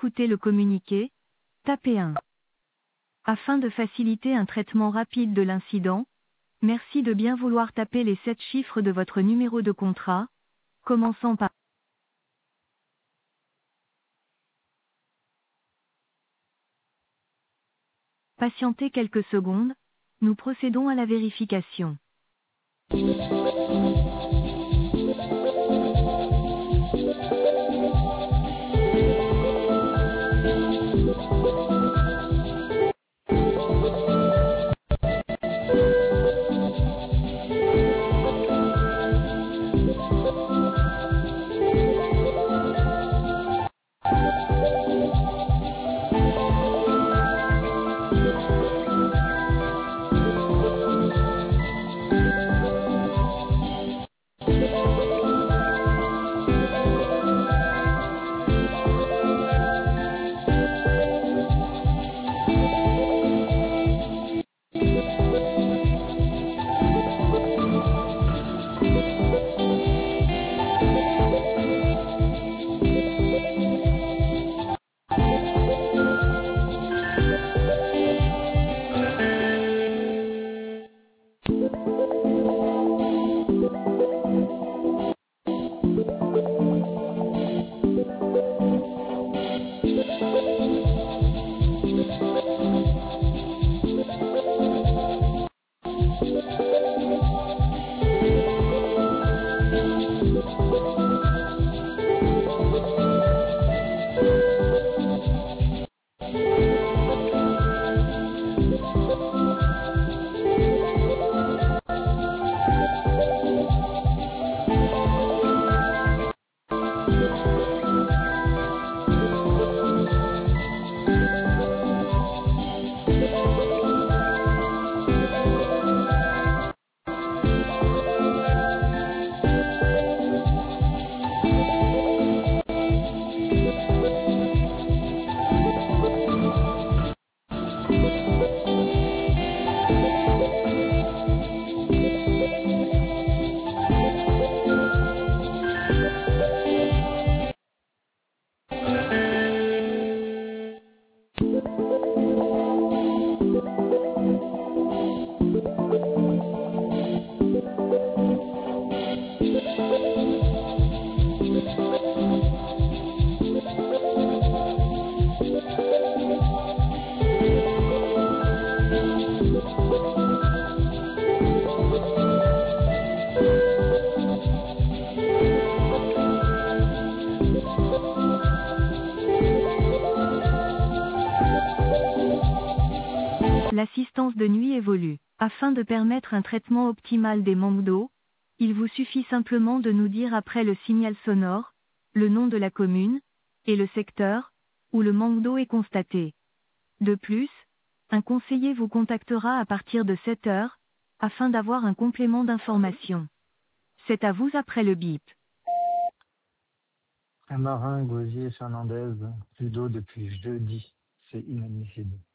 écouter le communiqué, tapez 1. Afin de faciliter un traitement rapide de l'incident, merci de bien vouloir taper les 7 chiffres de votre numéro de contrat, commençant par patienter quelques secondes, nous procédons à la vérification. L'assistance de nuit évolue. Afin de permettre un traitement optimal des manques d'eau, il vous suffit simplement de nous dire après le signal sonore, le nom de la commune, et le secteur, où le manque d'eau est constaté. De plus, un conseiller vous contactera à partir de 7 heures, afin d'avoir un complément d'information. C'est à vous après le bip. Un marin, Gosier Fernandez, plus d'eau depuis jeudi. C'est inadmissible.